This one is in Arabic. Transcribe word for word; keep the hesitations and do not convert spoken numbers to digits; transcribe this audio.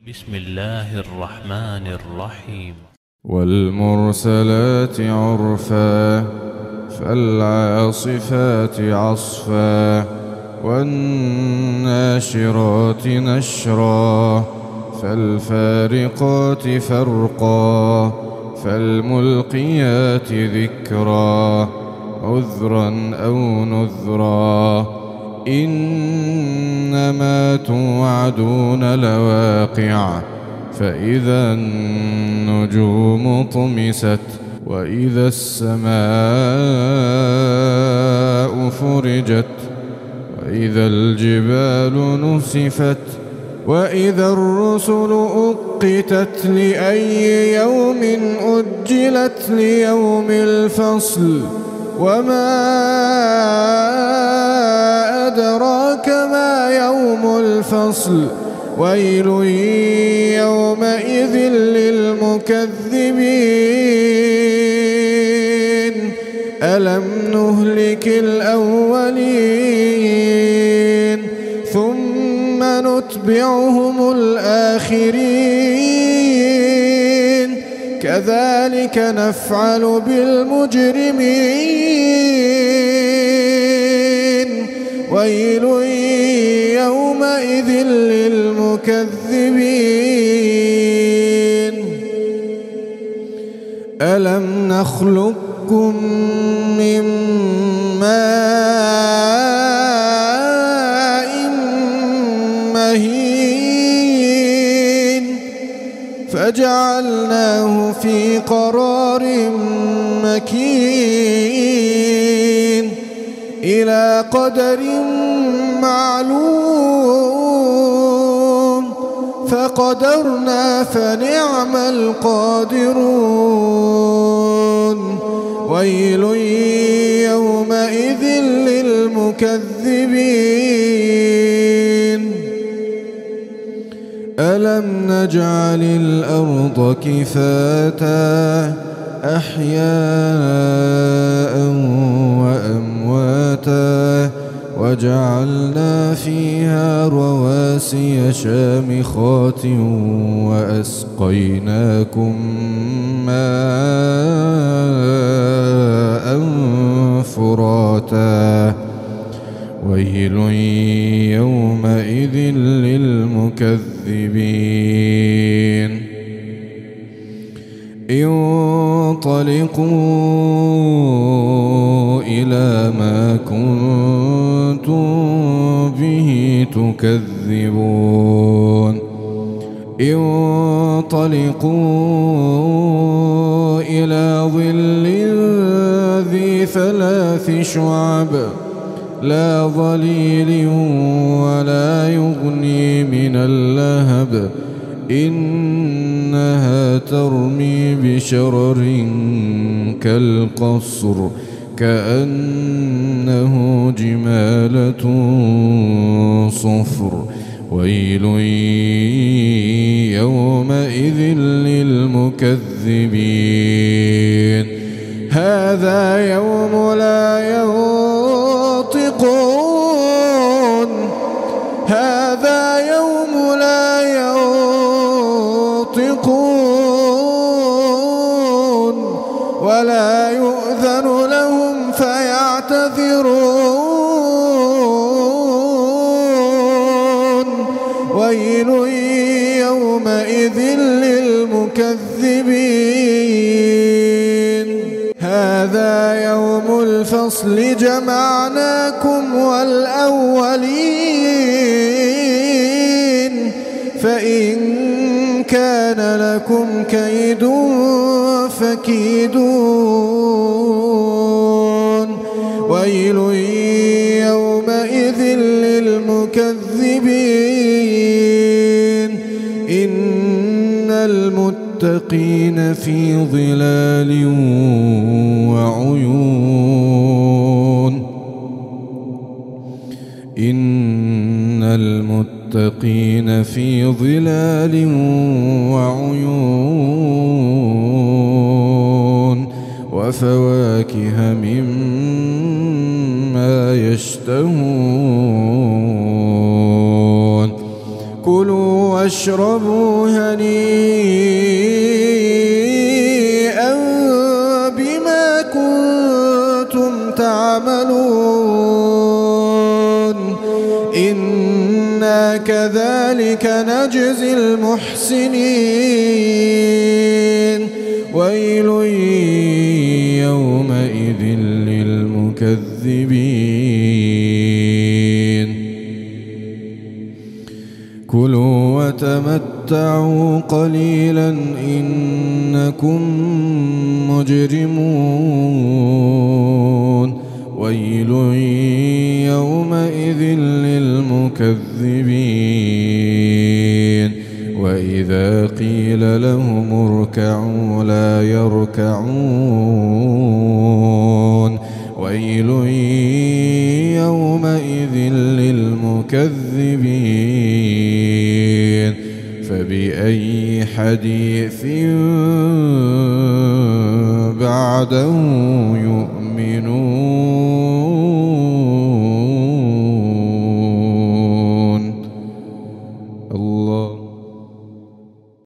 بسم الله الرحمن الرحيم. والمرسلات عرفا فالعاصفات عصفا والناشرات نشرا فالفارقات فرقا فالملقيات ذكرا عذرا أو نذرا إنما توعدون لواقع فإذا النجوم طمست وإذا السماء فرجت وإذا الجبال نسفت وإذا الرسل أقتت لأي يوم أجلت ليوم الفصل وما أدراك ما يوم الفصل ويل يومئذ للمكذبين ألم نهلك الأولين ثم نتبعهم الآخرين كذلك نفعل بالمجرمين ويل يومئذ للمكذبين ألم نخلقكم من ماء مهين فجعلناه في قرار مكين إلى قدر معلوم فقدرنا فنعم القادرون ويل يومئذ للمكذبين ألم نجعل الأرض كفاتا أحياء وأمواتا وجعلنا فيها رواسي شامخات وأسقيناكم ماء فراتا ويل يومئذ للمكذبين انطلقوا إلى ما كنتم به تكذبون انطلقوا إلى ظل ذي ثلاث شعب لا ظليل ولا يغني من اللهب إنها ترمي بشرر كالقصر كأنه جمالة صفر ويل يومئذ للمكذبين هذا يوم لا ينطقون هذا يوم لا ينطقون ولا يؤذن لهم فيعتذرون ويل يومئذ للمكذبين هذا يوم الفصل جمعناكم والأولين فإن كان لكم كيد فكيدون ويل يومئذ للمكذبين إن المتقين في ظلال وعيون إن المتقين في ظلال وعيون وفواكه مما يشتهون كلوا واشربوا هنيئا بما كنتم تعملون إنا كذلك نجزي المحسنين ويل يومئذ للمكذبين كلوا وتمتعوا قليلا إنكم مجرمون ويل يومئذ للمكذبين وإذا قيل لهم اركعوا لا يركعون ويل يومئذ للمكذبين فبأي حديث بعده